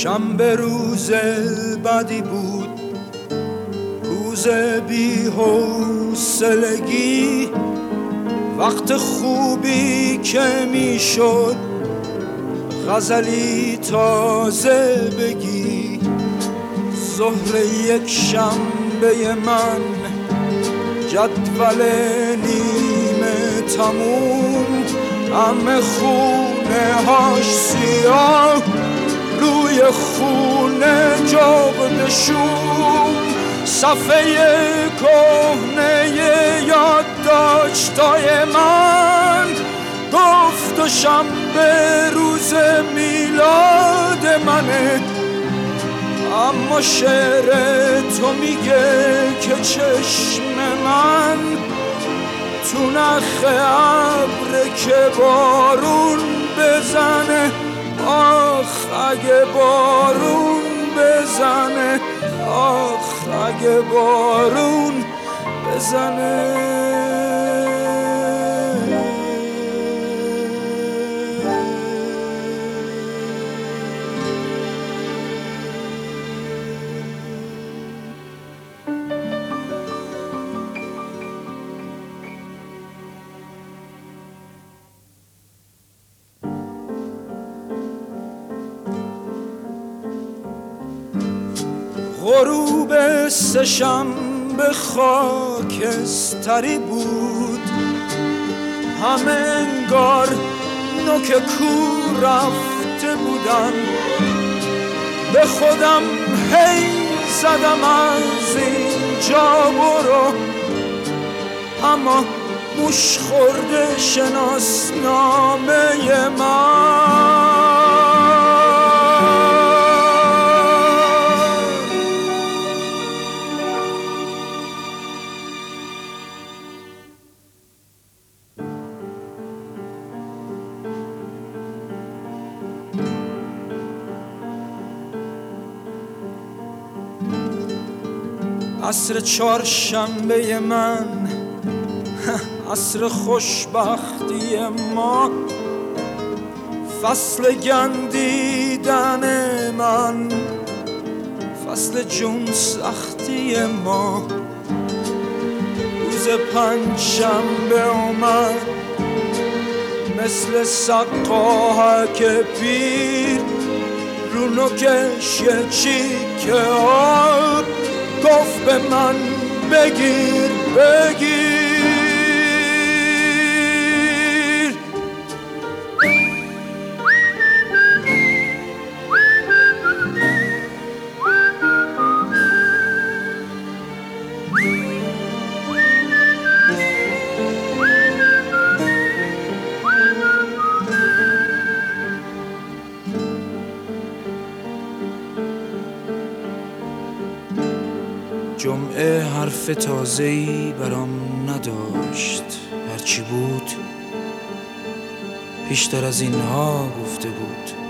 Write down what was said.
شنبه روز بدی بود، روز بی حوصلگی، وقت خوبی که میشد غزلی تازه بگی. ظهر یک شنبه من، جدول نیمه تموم، همه خونه هاش سیاه، روی خونه جغد شوم، صفحه کهنه یادداشتای من گفت و شنبه روز میلاد منه. اما شعر تو میگه که چشم من تو نخ ابر که بارون بزنه. آخ اگه بارون بزنه، آخ اگه بارون بزنه. غروب سه‌شنبه خاکستری بود، همه انگار نوک کو رفته بودن. به خودم هی زدم از اینجا برو، اما موش خورده شناسنامه من. عصر چهارشنبه من، عصر خوشبختی ما، فصل گندیدن من، فصل جون سختی ما. روز پنجشنبه اومد مثل سقاهک پیر، رو نوکش یه چیکه آب گفت به من بگیر بگیر. جمعه حرف تازه‌ای برام نداشت، هرچی بود پیشتر از اینها گفته بود.